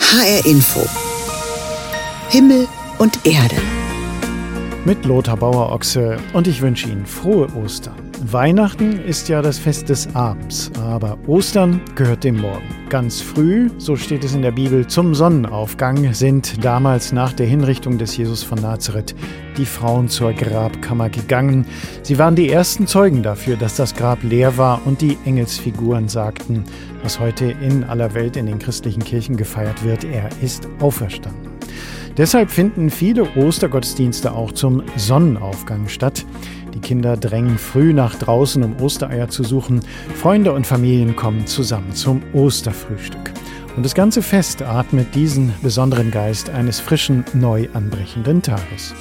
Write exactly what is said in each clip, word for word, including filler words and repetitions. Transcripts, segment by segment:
H R Info. Himmel und Erde. Mit Lothar Bauer-Ochse und ich wünsche Ihnen frohe Ostern. Weihnachten ist ja das Fest des Abends, aber Ostern gehört dem Morgen. Ganz früh, so steht es in der Bibel, zum Sonnenaufgang sind damals nach der Hinrichtung des Jesus von Nazareth die Frauen zur Grabkammer gegangen. Sie waren die ersten Zeugen dafür, dass das Grab leer war und die Engelsfiguren sagten, was heute in aller Welt in den christlichen Kirchen gefeiert wird, er ist auferstanden. Deshalb finden viele Ostergottesdienste auch zum Sonnenaufgang statt. Die Kinder drängen früh nach draußen, um Ostereier zu suchen. Freunde und Familien kommen zusammen zum Osterfrühstück. Und das ganze Fest atmet diesen besonderen Geist eines frischen, neu anbrechenden Tages.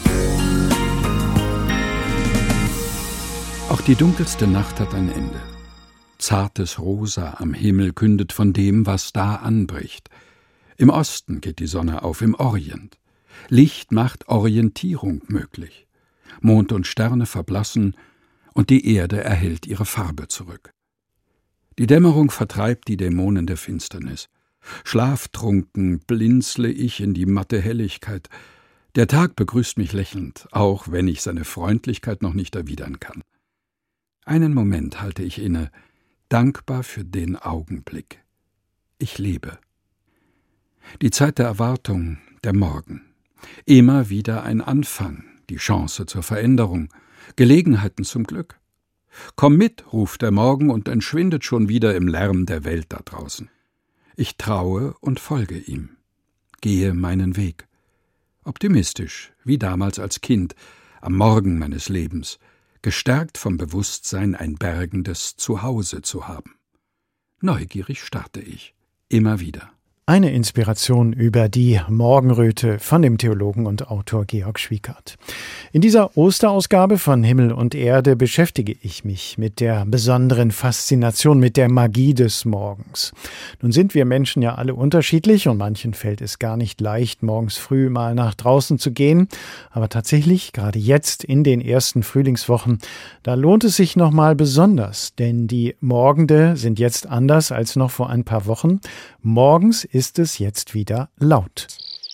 Auch die dunkelste Nacht hat ein Ende. Zartes Rosa am Himmel kündet von dem, was da anbricht. Im Osten geht die Sonne auf, im Orient. Licht macht Orientierung möglich. Mond und Sterne verblassen und die Erde erhält ihre Farbe zurück. Die Dämmerung vertreibt die Dämonen der Finsternis. Schlaftrunken blinzle ich in die matte Helligkeit. Der Tag begrüßt mich lächelnd, auch wenn ich seine Freundlichkeit noch nicht erwidern kann. Einen Moment halte ich inne, dankbar für den Augenblick. Ich lebe. Die Zeit der Erwartung, der Morgen. Immer wieder ein Anfang, die Chance zur Veränderung, Gelegenheiten zum Glück. Komm mit, ruft der Morgen und entschwindet schon wieder im Lärm der Welt da draußen. Ich traue und folge ihm, gehe meinen Weg. Optimistisch, wie damals als Kind, am Morgen meines Lebens, gestärkt vom Bewusstsein, ein bergendes Zuhause zu haben. Neugierig starte ich, immer wieder. Eine Inspiration über die Morgenröte von dem Theologen und Autor Georg Schwiekart. In dieser Osterausgabe von Himmel und Erde beschäftige ich mich mit der besonderen Faszination, mit der Magie des Morgens. Nun sind wir Menschen ja alle unterschiedlich und manchen fällt es gar nicht leicht, morgens früh mal nach draußen zu gehen. Aber tatsächlich, gerade jetzt in den ersten Frühlingswochen, da lohnt es sich nochmal besonders, denn die Morgende sind jetzt anders als noch vor ein paar Wochen. Morgens ist es jetzt wieder laut.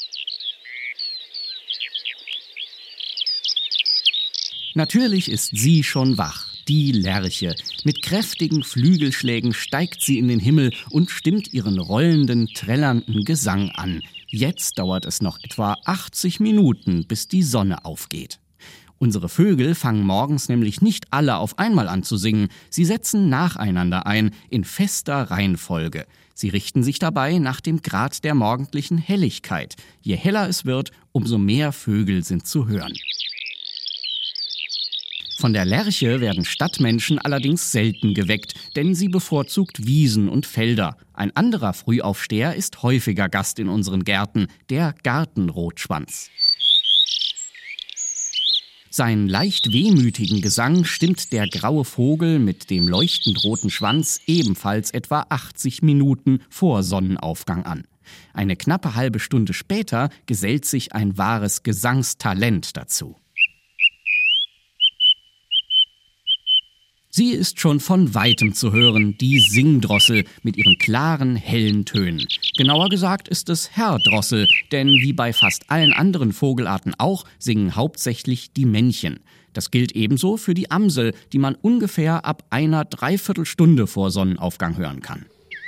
Natürlich ist sie schon wach, die Lerche. Mit kräftigen Flügelschlägen steigt sie in den Himmel und stimmt ihren rollenden, trällernden Gesang an. Jetzt dauert es noch etwa achtzig Minuten, bis die Sonne aufgeht. Unsere Vögel fangen morgens nämlich nicht alle auf einmal an zu singen. Sie setzen nacheinander ein, in fester Reihenfolge. Sie richten sich dabei nach dem Grad der morgendlichen Helligkeit. Je heller es wird, umso mehr Vögel sind zu hören. Von der Lerche werden Stadtmenschen allerdings selten geweckt, denn sie bevorzugt Wiesen und Felder. Ein anderer Frühaufsteher ist häufiger Gast in unseren Gärten, der Gartenrotschwanz. Seinen leicht wehmütigen Gesang stimmt der graue Vogel mit dem leuchtend roten Schwanz ebenfalls etwa achtzig Minuten vor Sonnenaufgang an. Eine knappe halbe Stunde später gesellt sich ein wahres Gesangstalent dazu. Sie ist schon von Weitem zu hören, die Singdrossel mit ihren klaren, hellen Tönen. Genauer gesagt ist es Herrdrossel, denn wie bei fast allen anderen Vogelarten auch, singen hauptsächlich die Männchen. Das gilt ebenso für die Amsel, die man ungefähr ab einer Dreiviertelstunde vor Sonnenaufgang hören kann.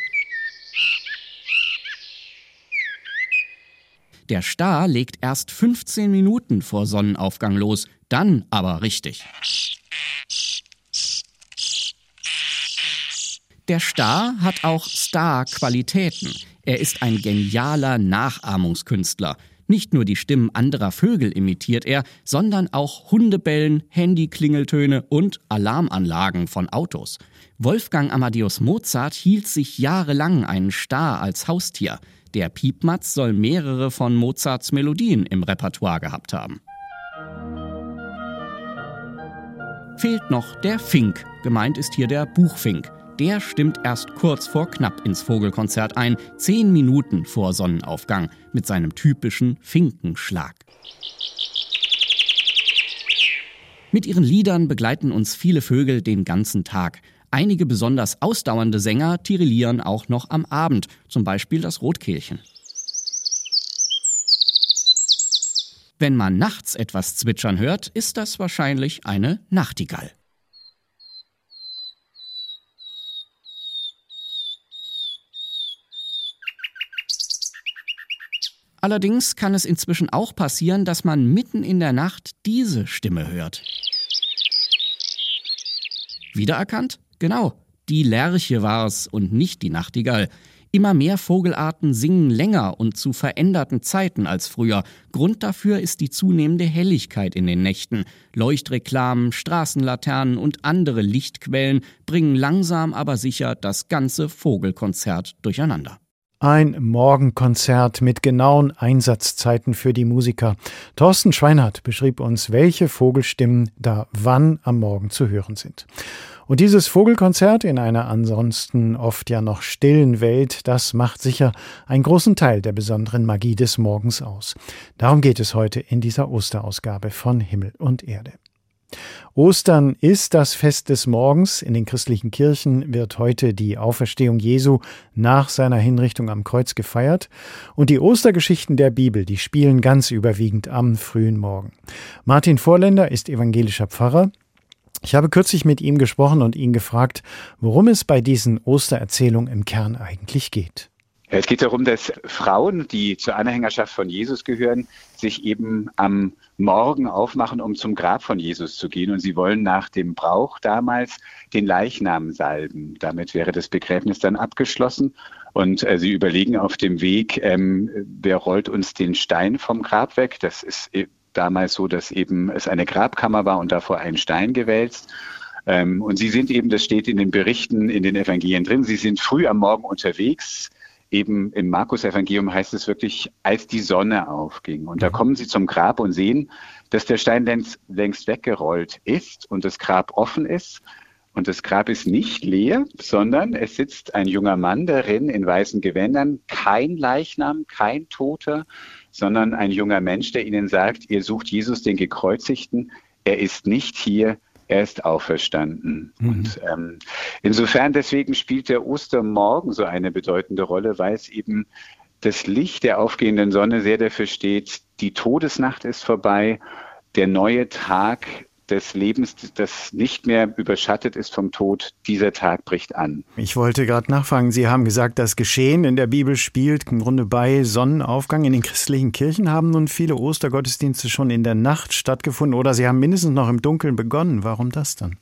Der Star legt erst fünfzehn Minuten vor Sonnenaufgang los, dann aber richtig. Der Star hat auch Star-Qualitäten. Er ist ein genialer Nachahmungskünstler. Nicht nur die Stimmen anderer Vögel imitiert er, sondern auch Hundebellen, Handyklingeltöne und Alarmanlagen von Autos. Wolfgang Amadeus Mozart hielt sich jahrelang einen Star als Haustier. Der Piepmatz soll mehrere von Mozarts Melodien im Repertoire gehabt haben. Fehlt noch der Fink. Gemeint ist hier der Buchfink. Der stimmt erst kurz vor knapp ins Vogelkonzert ein, zehn Minuten vor Sonnenaufgang, mit seinem typischen Finkenschlag. Mit ihren Liedern begleiten uns viele Vögel den ganzen Tag. Einige besonders ausdauernde Sänger tirillieren auch noch am Abend, zum Beispiel das Rotkehlchen. Wenn man nachts etwas zwitschern hört, ist das wahrscheinlich eine Nachtigall. Allerdings kann es inzwischen auch passieren, dass man mitten in der Nacht diese Stimme hört. Wiedererkannt? Genau, die Lerche war's und nicht die Nachtigall. Immer mehr Vogelarten singen länger und zu veränderten Zeiten als früher. Grund dafür ist die zunehmende Helligkeit in den Nächten. Leuchtreklamen, Straßenlaternen und andere Lichtquellen bringen langsam aber sicher das ganze Vogelkonzert durcheinander. Ein Morgenkonzert mit genauen Einsatzzeiten für die Musiker. Thorsten Schweinhardt beschrieb uns, welche Vogelstimmen da wann am Morgen zu hören sind. Und dieses Vogelkonzert in einer ansonsten oft ja noch stillen Welt, das macht sicher einen großen Teil der besonderen Magie des Morgens aus. Darum geht es heute in dieser Osterausgabe von Himmel und Erde. Ostern ist das Fest des Morgens. In den christlichen Kirchen wird heute die Auferstehung Jesu nach seiner Hinrichtung am Kreuz gefeiert. Und die Ostergeschichten der Bibel, die spielen ganz überwiegend am frühen Morgen. Martin Vorländer ist evangelischer Pfarrer. Ich habe kürzlich mit ihm gesprochen und ihn gefragt, worum es bei diesen Ostererzählungen im Kern eigentlich geht. Es geht darum, dass Frauen, die zur Anhängerschaft von Jesus gehören, sich eben am Morgen aufmachen, um zum Grab von Jesus zu gehen. Und sie wollen nach dem Brauch damals den Leichnam salben. Damit wäre das Begräbnis dann abgeschlossen. Und äh, sie überlegen auf dem Weg, ähm, wer rollt uns den Stein vom Grab weg? Das ist damals so, dass eben es eine Grabkammer war und davor ein Stein gewälzt. Ähm, und sie sind eben, das steht in den Berichten, in den Evangelien drin, sie sind früh am Morgen unterwegs. Eben im Markus-Evangelium heißt es wirklich, als die Sonne aufging. Und da kommen sie zum Grab und sehen, dass der Stein längst, längst weggerollt ist und das Grab offen ist. Und das Grab ist nicht leer, sondern es sitzt ein junger Mann darin in weißen Gewändern. Kein Leichnam, kein Toter, sondern ein junger Mensch, der ihnen sagt, ihr sucht Jesus, den Gekreuzigten. Er ist nicht hier. Er ist auferstanden. Mhm. Und ähm, insofern deswegen spielt der Ostermorgen so eine bedeutende Rolle, weil es eben das Licht der aufgehenden Sonne sehr dafür steht, die Todesnacht ist vorbei, der neue Tag des Lebens, das nicht mehr überschattet ist vom Tod, dieser Tag bricht an. Ich wollte gerade nachfragen, Sie haben gesagt, das Geschehen in der Bibel spielt im Grunde bei Sonnenaufgang. In den christlichen Kirchen haben nun viele Ostergottesdienste schon in der Nacht stattgefunden oder sie haben mindestens noch im Dunkeln begonnen. Warum das dann?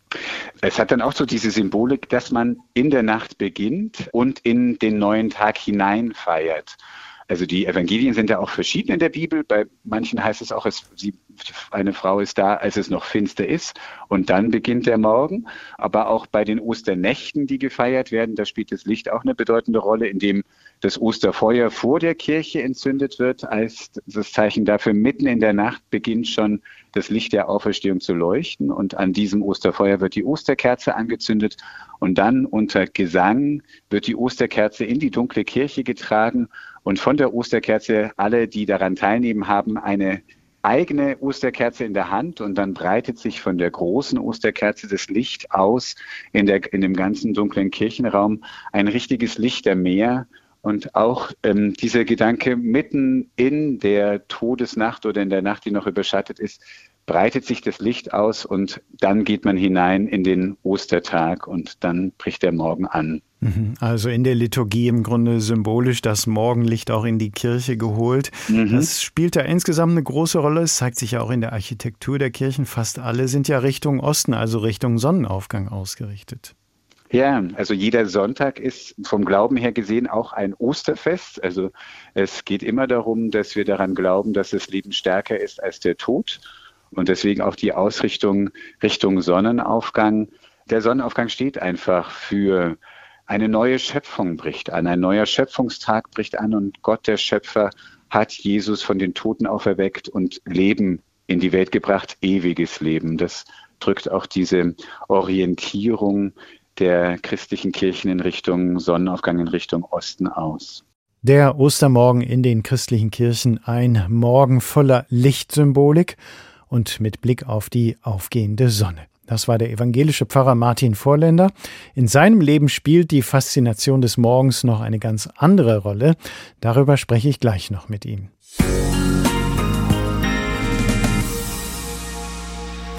Es hat dann auch so diese Symbolik, dass man in der Nacht beginnt und in den neuen Tag hinein feiert. Also die Evangelien sind ja auch verschieden in der Bibel. Bei manchen heißt es auch, es, sie, eine Frau ist da, als es noch finster ist und dann beginnt der Morgen. Aber auch bei den Osternächten, die gefeiert werden, da spielt das Licht auch eine bedeutende Rolle, indem das Osterfeuer vor der Kirche entzündet wird, als das Zeichen dafür, mitten in der Nacht beginnt schon das Licht der Auferstehung zu leuchten. Und an diesem Osterfeuer wird die Osterkerze angezündet und dann unter Gesang wird die Osterkerze in die dunkle Kirche getragen. Und von der Osterkerze, alle, die daran teilnehmen, haben eine eigene Osterkerze in der Hand und dann breitet sich von der großen Osterkerze das Licht aus in, der, in dem ganzen dunklen Kirchenraum. Ein richtiges Lichtermeer und auch ähm, dieser Gedanke, mitten in der Todesnacht oder in der Nacht, die noch überschattet ist, breitet sich das Licht aus und dann geht man hinein in den Ostertag und dann bricht der Morgen an. Also in der Liturgie im Grunde symbolisch das Morgenlicht auch in die Kirche geholt. Mhm. Das spielt da insgesamt eine große Rolle. Es zeigt sich ja auch in der Architektur der Kirchen. Fast alle sind ja Richtung Osten, also Richtung Sonnenaufgang ausgerichtet. Ja, also jeder Sonntag ist vom Glauben her gesehen auch ein Osterfest. Also es geht immer darum, dass wir daran glauben, dass das Leben stärker ist als der Tod. Und deswegen auch die Ausrichtung Richtung Sonnenaufgang. Der Sonnenaufgang steht einfach für eine neue Schöpfung bricht an, ein neuer Schöpfungstag bricht an und Gott, der Schöpfer, hat Jesus von den Toten auferweckt und Leben in die Welt gebracht, ewiges Leben. Das drückt auch diese Orientierung der christlichen Kirchen in Richtung Sonnenaufgang, in Richtung Osten aus. Der Ostermorgen in den christlichen Kirchen, ein Morgen voller Lichtsymbolik und mit Blick auf die aufgehende Sonne. Das war der evangelische Pfarrer Martin Vorländer. In seinem Leben spielt die Faszination des Morgens noch eine ganz andere Rolle. Darüber spreche ich gleich noch mit ihm.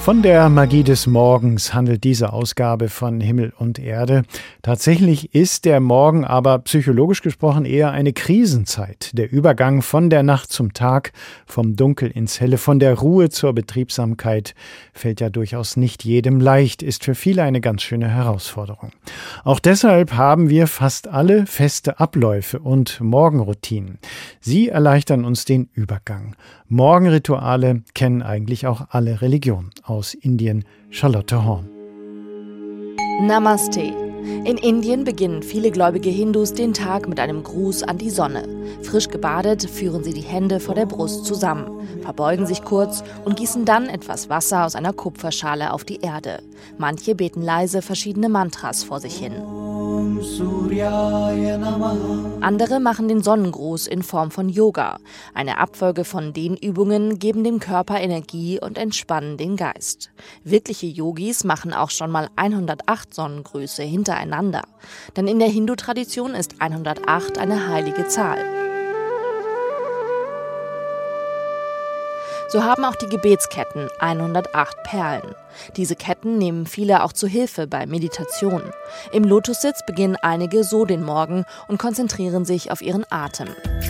Von der Magie des Morgens handelt diese Ausgabe von Himmel und Erde. Tatsächlich ist der Morgen aber psychologisch gesprochen eher eine Krisenzeit. Der Übergang von der Nacht zum Tag, vom Dunkel ins Helle, von der Ruhe zur Betriebsamkeit fällt ja durchaus nicht jedem leicht, ist für viele eine ganz schöne Herausforderung. Auch deshalb haben wir fast alle feste Abläufe und Morgenroutinen. Sie erleichtern uns den Übergang. Morgenrituale kennen eigentlich auch alle Religionen. Aus Indien, Charlotte Horn. Namaste. In Indien beginnen viele gläubige Hindus den Tag mit einem Gruß an die Sonne. Frisch gebadet führen sie die Hände vor der Brust zusammen, verbeugen sich kurz und gießen dann etwas Wasser aus einer Kupferschale auf die Erde. Manche beten leise verschiedene Mantras vor sich hin. Andere machen den Sonnengruß in Form von Yoga. Eine Abfolge von Dehnübungen geben dem Körper Energie und entspannen den Geist. Wirkliche Yogis machen auch schon mal hundertacht Sonnengrüße hintereinander. Denn in der Hindu-Tradition ist hundertacht eine heilige Zahl. So haben auch die Gebetsketten hundertacht Perlen. Diese Ketten nehmen viele auch zu Hilfe bei Meditation. Im Lotussitz beginnen einige so den Morgen und konzentrieren sich auf ihren Atem.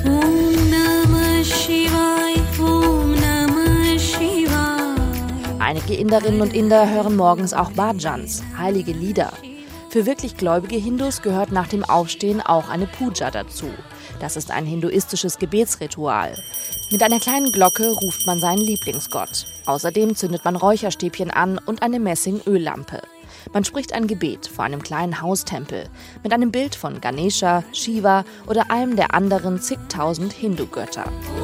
Einige Inderinnen und Inder hören morgens auch Bhajans, heilige Lieder. Für wirklich gläubige Hindus gehört nach dem Aufstehen auch eine Puja dazu. Das ist ein hinduistisches Gebetsritual. Mit einer kleinen Glocke ruft man seinen Lieblingsgott. Außerdem zündet man Räucherstäbchen an und eine Messing-Öllampe. Man spricht ein Gebet vor einem kleinen Haustempel mit einem Bild von Ganesha, Shiva oder einem der anderen zigtausend Hindu-Götter.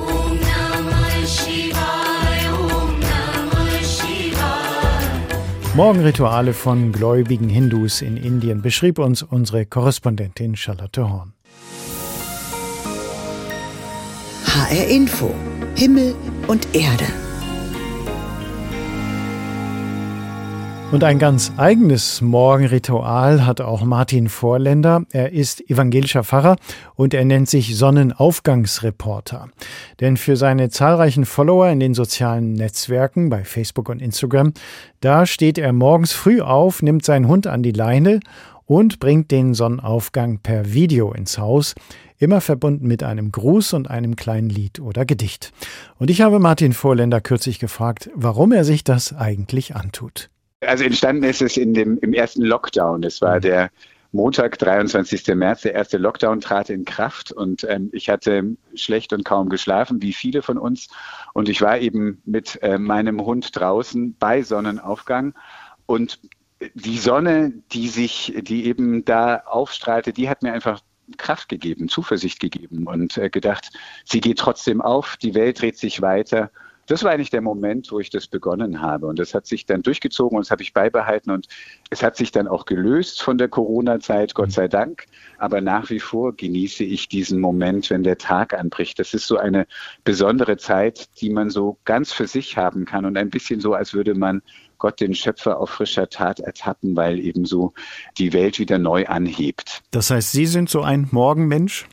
Morgenrituale von gläubigen Hindus in Indien beschrieb uns unsere Korrespondentin Charlotte Horn. H R Info. Himmel und Erde. Und ein ganz eigenes Morgenritual hat auch Martin Vorländer. Er ist evangelischer Pfarrer und er nennt sich Sonnenaufgangsreporter. Denn für seine zahlreichen Follower in den sozialen Netzwerken bei Facebook und Instagram, da steht er morgens früh auf, nimmt seinen Hund an die Leine und bringt den Sonnenaufgang per Video ins Haus, immer verbunden mit einem Gruß und einem kleinen Lied oder Gedicht. Und ich habe Martin Vorländer kürzlich gefragt, warum er sich das eigentlich antut. Also entstanden ist es in dem, im ersten Lockdown. Es war der Montag, dreiundzwanzigsten März. Der erste Lockdown trat in Kraft und ähm, ich hatte schlecht und kaum geschlafen, wie viele von uns. Und ich war eben mit äh, meinem Hund draußen bei Sonnenaufgang. Und die Sonne, die sich, die eben da aufstrahlte, die hat mir einfach Kraft gegeben, Zuversicht gegeben und äh, gedacht, sie geht trotzdem auf, die Welt dreht sich weiter. Das war eigentlich der Moment, wo ich das begonnen habe. Und das hat sich dann durchgezogen und das habe ich beibehalten. Und es hat sich dann auch gelöst von der Corona-Zeit, Gott sei Dank. Aber nach wie vor genieße ich diesen Moment, wenn der Tag anbricht. Das ist so eine besondere Zeit, die man so ganz für sich haben kann und ein bisschen so, als würde man Gott, den Schöpfer, auf frischer Tat ertappen, weil eben so die Welt wieder neu anhebt. Das heißt, Sie sind so ein Morgenmensch?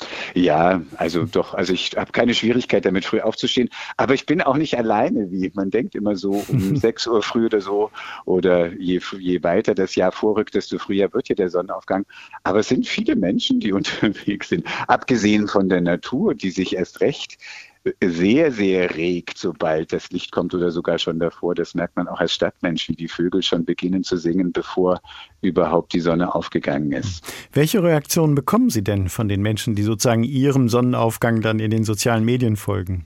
Ja, also doch, also ich habe keine Schwierigkeit damit, früh aufzustehen, aber ich bin auch nicht alleine, wie man denkt immer so um sechs Uhr früh oder so oder je, je weiter das Jahr vorrückt, desto früher wird hier der Sonnenaufgang. Aber es sind viele Menschen, die unterwegs sind, abgesehen von der Natur, die sich erst recht sehr, sehr regt, sobald das Licht kommt oder sogar schon davor. Das merkt man auch als Stadtmensch, wie die Vögel schon beginnen zu singen, bevor überhaupt die Sonne aufgegangen ist. Welche Reaktionen bekommen Sie denn von den Menschen, die sozusagen Ihrem Sonnenaufgang dann in den sozialen Medien folgen?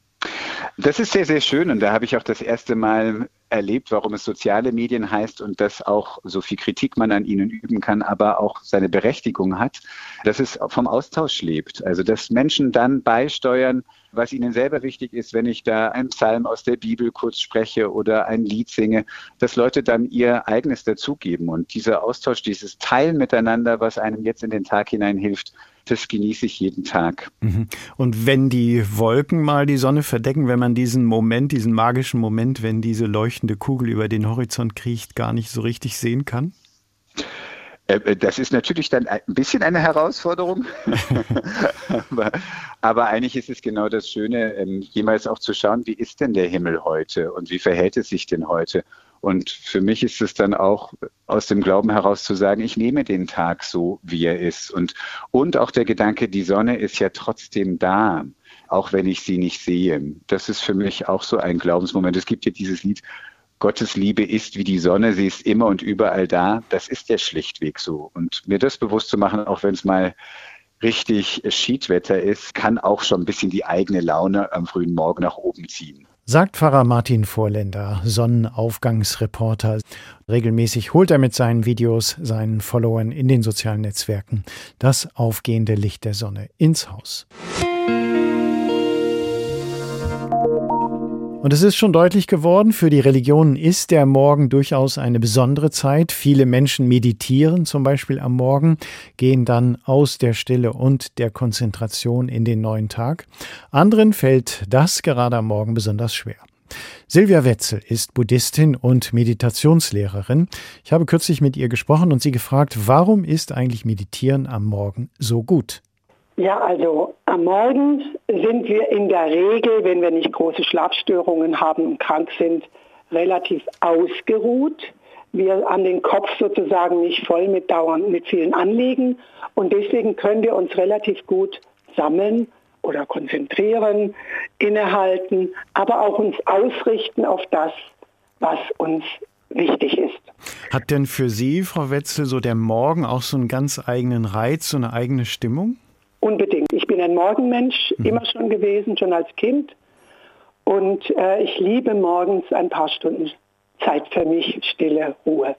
Das ist sehr, sehr schön und da habe ich auch das erste Mal erlebt, warum es soziale Medien heißt und dass auch so viel Kritik man an ihnen üben kann, aber auch seine Berechtigung hat, dass es vom Austausch lebt. Also dass Menschen dann beisteuern, was ihnen selber wichtig ist, wenn ich da einen Psalm aus der Bibel kurz spreche oder ein Lied singe, dass Leute dann ihr eigenes dazugeben. Und dieser Austausch, dieses Teilen miteinander, was einem jetzt in den Tag hinein hilft, das genieße ich jeden Tag. Und wenn die Wolken mal die Sonne verdecken, wenn man diesen Moment, diesen magischen Moment, wenn diese leuchtende Kugel über den Horizont kriecht, gar nicht so richtig sehen kann? Das ist natürlich dann ein bisschen eine Herausforderung, aber, aber eigentlich ist es genau das Schöne, jemals auch zu schauen, wie ist denn der Himmel heute und wie verhält es sich denn heute? Und für mich ist es dann auch aus dem Glauben heraus zu sagen, ich nehme den Tag so, wie er ist. Und, und auch der Gedanke, die Sonne ist ja trotzdem da, auch wenn ich sie nicht sehe. Das ist für mich auch so ein Glaubensmoment. Es gibt ja dieses Lied, Gottes Liebe ist wie die Sonne, sie ist immer und überall da. Das ist ja schlichtweg so. Und mir das bewusst zu machen, auch wenn es mal richtig Schiedwetter ist, kann auch schon ein bisschen die eigene Laune am frühen Morgen nach oben ziehen. Sagt Pfarrer Martin Vorländer, Sonnenaufgangsreporter. Regelmäßig holt er mit seinen Videos seinen Followern in den sozialen Netzwerken das aufgehende Licht der Sonne ins Haus. Und es ist schon deutlich geworden, für die Religionen ist der Morgen durchaus eine besondere Zeit. Viele Menschen meditieren zum Beispiel am Morgen, gehen dann aus der Stille und der Konzentration in den neuen Tag. Anderen fällt das gerade am Morgen besonders schwer. Silvia Wetzel ist Buddhistin und Meditationslehrerin. Ich habe kürzlich mit ihr gesprochen und sie gefragt, warum ist eigentlich Meditieren am Morgen so gut? Ja, also am Morgen sind wir in der Regel, wenn wir nicht große Schlafstörungen haben und krank sind, relativ ausgeruht. Wir haben den Kopf sozusagen nicht voll mit dauernd mit vielen Anliegen und deswegen können wir uns relativ gut sammeln oder konzentrieren, innehalten, aber auch uns ausrichten auf das, was uns wichtig ist. Hat denn für Sie, Frau Wetzel, so der Morgen auch so einen ganz eigenen Reiz, so eine eigene Stimmung? Unbedingt. Ich bin ein Morgenmensch, Mhm. immer schon gewesen, schon als Kind. Und äh, ich liebe morgens ein paar Stunden Zeit für mich, Stille, Ruhe.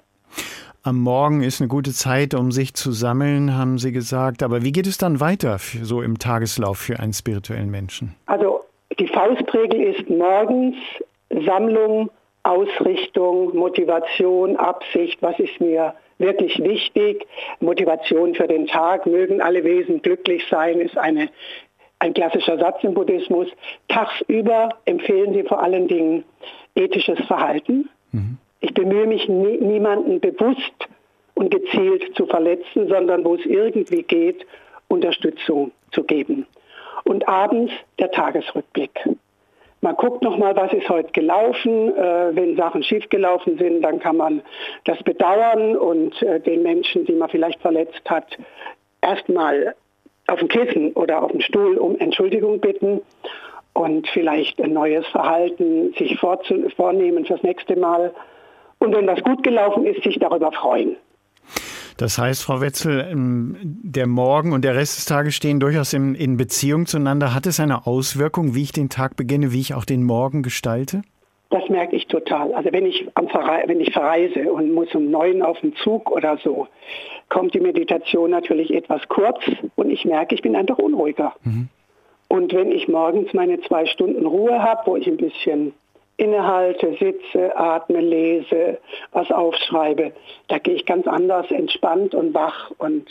Am Morgen ist eine gute Zeit, um sich zu sammeln, haben Sie gesagt. Aber wie geht es dann weiter, für, so im Tageslauf für einen spirituellen Menschen? Also die Faustregel ist morgens Sammlung, Ausrichtung, Motivation, Absicht, was ist mir wirklich wichtig. Motivation für den Tag, mögen alle Wesen glücklich sein, ist eine, ein klassischer Satz im Buddhismus. Tagsüber empfehlen sie vor allen Dingen ethisches Verhalten. Mhm. Ich bemühe mich, nie, niemanden bewusst und gezielt zu verletzen, sondern wo es irgendwie geht, Unterstützung zu geben. Und abends der Tagesrückblick. Man guckt nochmal, was ist heute gelaufen. Äh, wenn Sachen schiefgelaufen sind, dann kann man das bedauern und äh, den Menschen, die man vielleicht verletzt hat, erstmal auf dem Kissen oder auf dem Stuhl um Entschuldigung bitten und vielleicht ein neues Verhalten sich vorzu- vornehmen fürs nächste Mal. Und wenn was gut gelaufen ist, sich darüber freuen. Das heißt, Frau Wetzel, der Morgen und der Rest des Tages stehen durchaus in, in Beziehung zueinander. Hat es eine Auswirkung, wie ich den Tag beginne, wie ich auch den Morgen gestalte? Das merke ich total. Also wenn ich, am Verre- wenn ich verreise und muss um neun auf den Zug oder so, kommt die Meditation natürlich etwas kurz und ich merke, ich bin einfach unruhiger. Mhm. Und wenn ich morgens meine zwei Stunden Ruhe habe, wo ich ein bisschen innehalte, sitze, atme, lese, was aufschreibe, da gehe ich ganz anders entspannt und wach und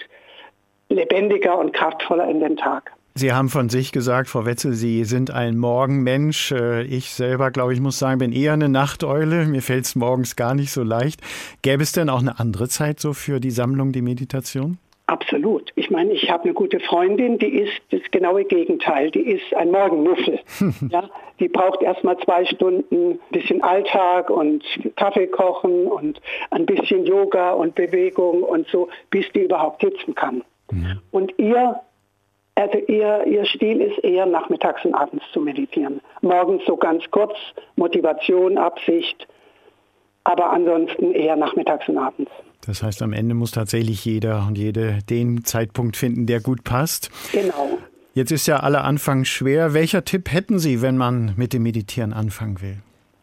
lebendiger und kraftvoller in den Tag. Sie haben von sich gesagt, Frau Wetzel, Sie sind ein Morgenmensch. Ich selber, glaube ich, muss sagen, bin eher eine Nachteule. Mir fällt es morgens gar nicht so leicht. Gäbe es denn auch eine andere Zeit so für die Sammlung, die Meditation? Absolut. Ich meine, ich habe eine gute Freundin, die ist das genaue Gegenteil. Die ist ein Morgenmuffel. Ja, die braucht erst mal zwei Stunden ein bisschen Alltag und Kaffee kochen und ein bisschen Yoga und Bewegung und so, bis die überhaupt sitzen kann. Mhm. Und ihr, also ihr, ihr Stil ist eher nachmittags und abends zu meditieren. Morgens so ganz kurz, Motivation, Absicht, aber ansonsten eher nachmittags und abends. Das heißt, am Ende muss tatsächlich jeder und jede den Zeitpunkt finden, der gut passt. Genau. Jetzt ist ja aller Anfang schwer. Welcher Tipp hätten Sie, wenn man mit dem Meditieren anfangen will?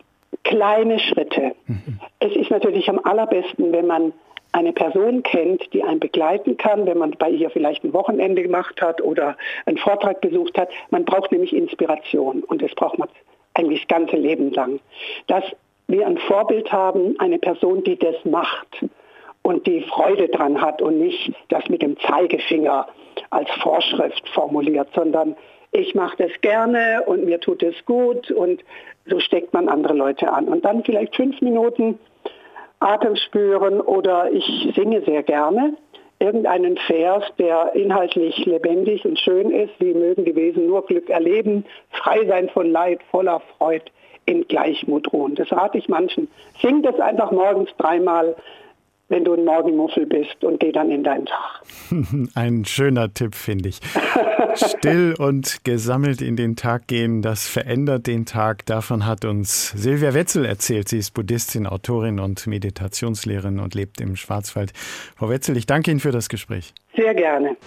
Kleine Schritte. Mhm. Es ist natürlich am allerbesten, wenn man eine Person kennt, die einen begleiten kann, wenn man bei ihr vielleicht ein Wochenende gemacht hat oder einen Vortrag besucht hat. Man braucht nämlich Inspiration und das braucht man eigentlich das ganze Leben lang. Dass wir ein Vorbild haben, eine Person, die das macht und die Freude dran hat und nicht das mit dem Zeigefinger als Vorschrift formuliert, sondern ich mache das gerne und mir tut es gut und so steckt man andere Leute an. Und dann vielleicht fünf Minuten Atem spüren oder ich singe sehr gerne irgendeinen Vers, der inhaltlich lebendig und schön ist. Wie mögen die Wesen nur Glück erleben, frei sein von Leid, voller Freud, in Gleichmut ruhen. Das rate ich manchen. Sing das einfach morgens dreimal, wenn du ein Morgenmuffel bist, und geh dann in deinen Tag. Ein schöner Tipp, finde ich. Still und gesammelt in den Tag gehen, das verändert den Tag. Davon hat uns Silvia Wetzel erzählt. Sie ist Buddhistin, Autorin und Meditationslehrerin und lebt im Schwarzwald. Frau Wetzel, ich danke Ihnen für das Gespräch. Sehr gerne.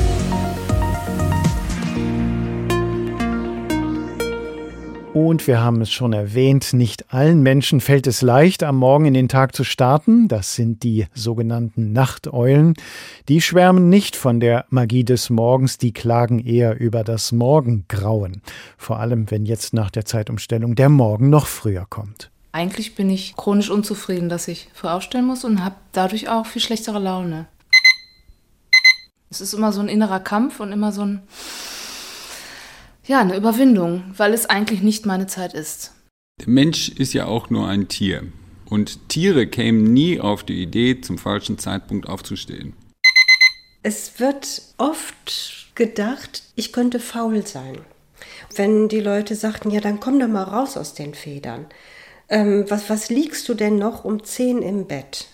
Und wir haben es schon erwähnt, nicht allen Menschen fällt es leicht, am Morgen in den Tag zu starten. Das sind die sogenannten Nachteulen. Die schwärmen nicht von der Magie des Morgens, die klagen eher über das Morgengrauen. Vor allem, wenn jetzt nach der Zeitumstellung der Morgen noch früher kommt. Eigentlich bin ich chronisch unzufrieden, dass ich früh aufstehen muss und habe dadurch auch viel schlechtere Laune. Es ist immer so ein innerer Kampf und immer so ein... Ja, eine Überwindung, weil es eigentlich nicht meine Zeit ist. Der Mensch ist ja auch nur ein Tier. Und Tiere kämen nie auf die Idee, zum falschen Zeitpunkt aufzustehen. Es wird oft gedacht, ich könnte faul sein. Wenn die Leute sagten, ja, dann komm doch mal raus aus den Federn. Ähm, was, was liegst du denn noch um zehn im Bett?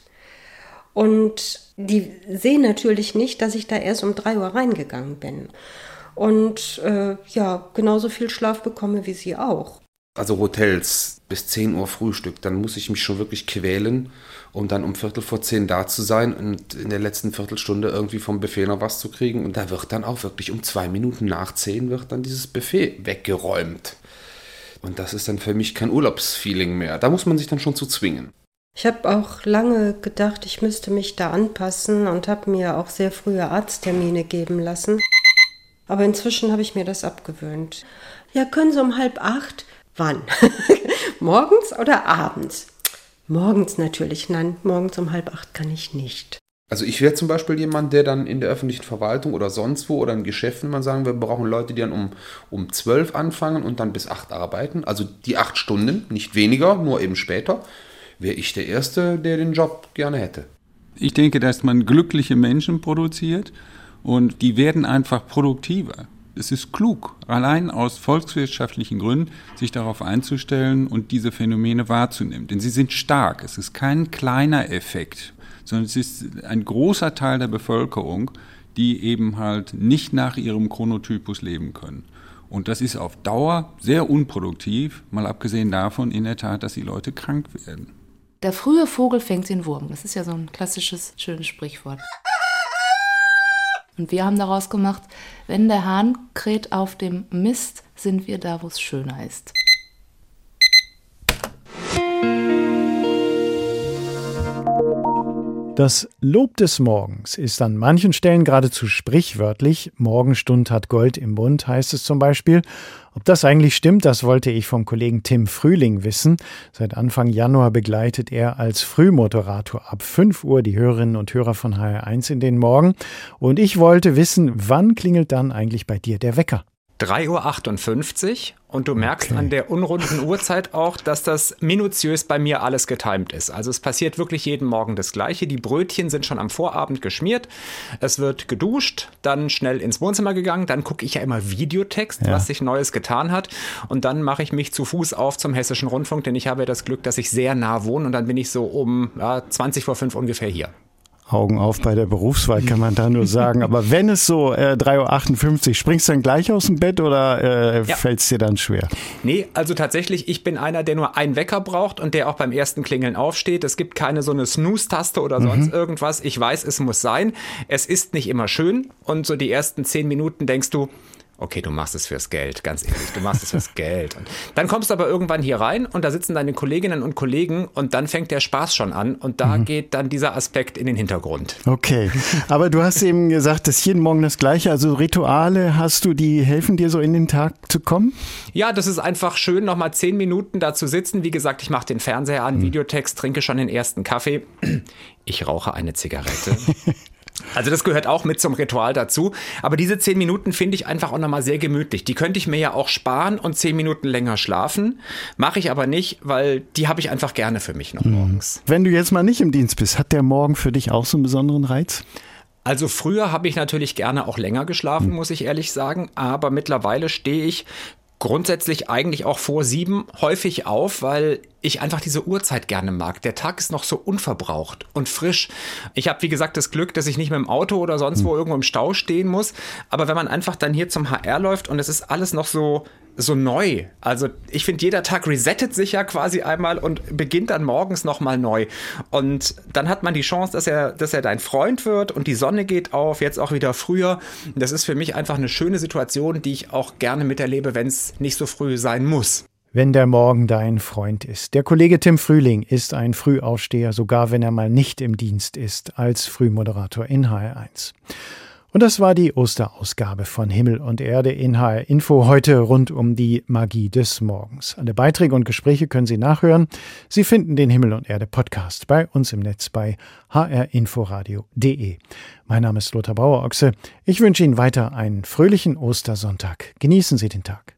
Und die sehen natürlich nicht, dass ich da erst um drei Uhr reingegangen bin. Und äh, ja, genauso viel Schlaf bekomme wie sie auch. Also Hotels bis zehn Uhr Frühstück, dann muss ich mich schon wirklich quälen, um dann um Viertel vor zehn da zu sein und in der letzten Viertelstunde irgendwie vom Buffet noch was zu kriegen. Und da wird dann auch wirklich um zwei Minuten nach zehn wird dann dieses Buffet weggeräumt. Und das ist dann für mich kein Urlaubsfeeling mehr. Da muss man sich dann schon zu zwingen. Ich habe auch lange gedacht, ich müsste mich da anpassen und habe mir auch sehr frühe Arzttermine geben lassen. Aber inzwischen habe ich mir das abgewöhnt. Ja, können Sie um halb acht? Wann? Morgens oder abends? Morgens natürlich. Nein, morgens um halb acht kann ich nicht. Also ich wäre zum Beispiel jemand, der dann in der öffentlichen Verwaltung oder sonst wo oder in Geschäften mal sagen, wir brauchen Leute, die dann um, um zwölf anfangen und dann bis acht arbeiten. Also die acht Stunden, nicht weniger, nur eben später. Wäre ich der Erste, der den Job gerne hätte. Ich denke, dass man glückliche Menschen produziert. Und die werden einfach produktiver. Es ist klug, allein aus volkswirtschaftlichen Gründen, sich darauf einzustellen und diese Phänomene wahrzunehmen. Denn sie sind stark. Es ist kein kleiner Effekt, sondern es ist ein großer Teil der Bevölkerung, die eben halt nicht nach ihrem Chronotypus leben können. Und das ist auf Dauer sehr unproduktiv, mal abgesehen davon in der Tat, dass die Leute krank werden. Der frühe Vogel fängt den Wurm. Das ist ja so ein klassisches, schönes Sprichwort. Und wir haben daraus gemacht, wenn der Hahn kräht auf dem Mist, sind wir da, wo es schöner ist. Das Lob des Morgens ist an manchen Stellen geradezu sprichwörtlich. Morgenstund hat Gold im Mund, heißt es zum Beispiel. Ob das eigentlich stimmt, das wollte ich vom Kollegen Tim Frühling wissen. Seit Anfang Januar begleitet er als Frühmoderator ab fünf Uhr die Hörerinnen und Hörer von H R eins in den Morgen. Und ich wollte wissen, wann klingelt dann eigentlich bei dir der Wecker? drei Uhr achtundfünfzig und du merkst okay. an der unrunden Uhrzeit auch, dass das minutiös bei mir alles getimt ist. Also es passiert wirklich jeden Morgen das Gleiche. Die Brötchen sind schon am Vorabend geschmiert, es wird geduscht, dann schnell ins Wohnzimmer gegangen, dann gucke ich ja immer Videotext, ja. was sich Neues getan hat und dann mache ich mich zu Fuß auf zum Hessischen Rundfunk, denn ich habe ja das Glück, dass ich sehr nah wohne und dann bin ich so um ja, zwanzig vor fünf ungefähr hier. Augen auf bei der Berufswahl, kann man da nur sagen. Aber wenn es so äh, drei Uhr achtundfünfzig, springst du dann gleich aus dem Bett oder äh, ja. fällt es dir dann schwer? Nee, also tatsächlich, ich bin einer, der nur einen Wecker braucht und der auch beim ersten Klingeln aufsteht. Es gibt keine so eine Snooze-Taste oder sonst mhm. irgendwas. Ich weiß, es muss sein. Es ist nicht immer schön und so die ersten zehn Minuten denkst du, okay, du machst es fürs Geld, ganz ehrlich, du machst es fürs Geld. Und dann kommst du aber irgendwann hier rein und da sitzen deine Kolleginnen und Kollegen und dann fängt der Spaß schon an und da mhm. geht dann dieser Aspekt in den Hintergrund. Okay, aber du hast eben gesagt, das ist jeden Morgen das Gleiche, also Rituale hast du, die helfen dir so in den Tag zu kommen? Ja, das ist einfach schön, nochmal zehn Minuten da zu sitzen. Wie gesagt, ich mache den Fernseher an, mhm. Videotext, trinke schon den ersten Kaffee. Ich rauche eine Zigarette. Also das gehört auch mit zum Ritual dazu. Aber diese zehn Minuten finde ich einfach auch nochmal sehr gemütlich. Die könnte ich mir ja auch sparen und zehn Minuten länger schlafen. Mache ich aber nicht, weil die habe ich einfach gerne für mich noch morgens. Wenn du jetzt mal nicht im Dienst bist, hat der Morgen für dich auch so einen besonderen Reiz? Also früher habe ich natürlich gerne auch länger geschlafen, hm. muss ich ehrlich sagen. Aber mittlerweile stehe ich grundsätzlich eigentlich auch vor sieben häufig auf, weil ich einfach diese Uhrzeit gerne mag. Der Tag ist noch so unverbraucht und frisch. Ich habe, wie gesagt, das Glück, dass ich nicht mit dem Auto oder sonst wo irgendwo im Stau stehen muss. Aber wenn man einfach dann hier zum H R läuft und es ist alles noch so, so neu. Also ich finde, jeder Tag resettet sich ja quasi einmal und beginnt dann morgens nochmal neu. Und dann hat man die Chance, dass er, dass er dein Freund wird und die Sonne geht auf, jetzt auch wieder früher. Das ist für mich einfach eine schöne Situation, die ich auch gerne miterlebe, wenn es nicht so früh sein muss. Wenn der Morgen dein Freund ist. Der Kollege Tim Frühling ist ein Frühaufsteher, sogar wenn er mal nicht im Dienst ist, als Frühmoderator in H R eins. Und das war die Osterausgabe von Himmel und Erde in H R Info, heute rund um die Magie des Morgens. Alle Beiträge und Gespräche können Sie nachhören. Sie finden den Himmel und Erde Podcast bei uns im Netz bei h r inforadio punkt d e. Mein Name ist Lothar Bauer-Ochse. Ich wünsche Ihnen weiter einen fröhlichen Ostersonntag. Genießen Sie den Tag.